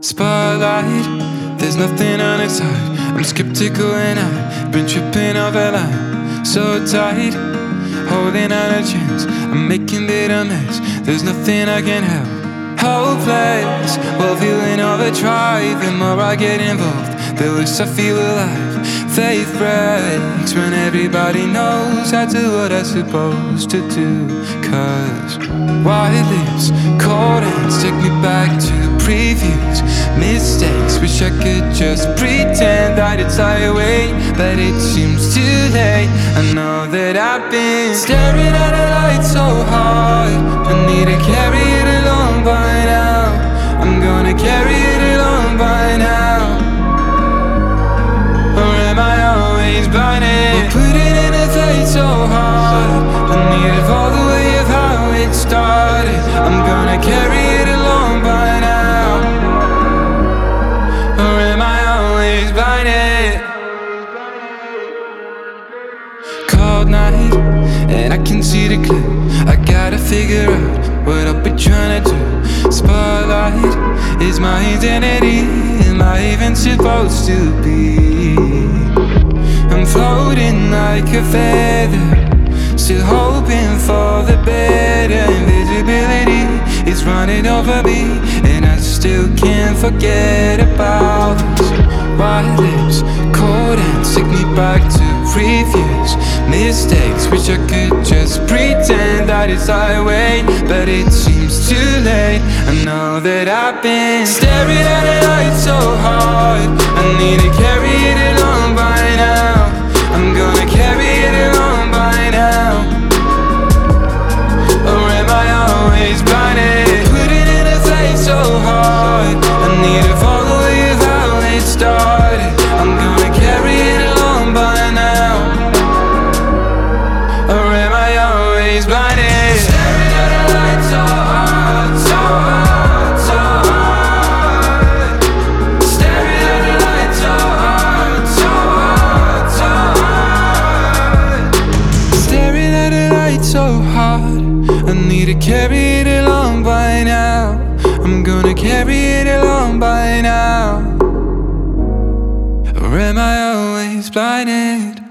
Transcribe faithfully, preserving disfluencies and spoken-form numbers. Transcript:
Spotlight, there's nothing on its side. I'm skeptical and I've been tripping off a line so tight, holding on a chance. I'm making it a mess, there's nothing I can help. Hopeless, while feeling overdrive. The more I get involved, the less I feel alive. Faith breaks when everybody knows I do what I'm supposed to do. Cause white lips, cold hands take me back to previews, mistakes. Wish I could just pretend that it's highway, but it seems too late. I know that I've been staring at a light so hard, I need to carry it along by now. I'm gonna carry it along by now. Or am I always blinded? We'll put it in a face so hard, I need it all the way of how it started. I'm gonna carry it along by now. Or am I always blinded? Cold night, and I can see the clue. I gotta figure out what I've been trying to do. Spotlight is my identity. Am I even supposed to be? I'm floating like a feather, still hoping for the better. Invisibility is running over me, and I still can't forget about this. White lips, cold hands take me back to previous mistakes. Wish I could just pretend that it's highway, but it seems too late. I know that I've been staring at a light so hard, I need to carry it along by now. I'm gonna carry it along by now. Or am I always blinded? Put it in a face so hard, I need to follow you how it started. I'm gonna carry it along by now. Or am I always blinded? Staring at a light so hard, so hard, so hard. Staring at a light so hard, so hard, so hard. Staring at a light so hard, I need to carry it along by now. I'm gonna carry it along by now. Or am I always blinded?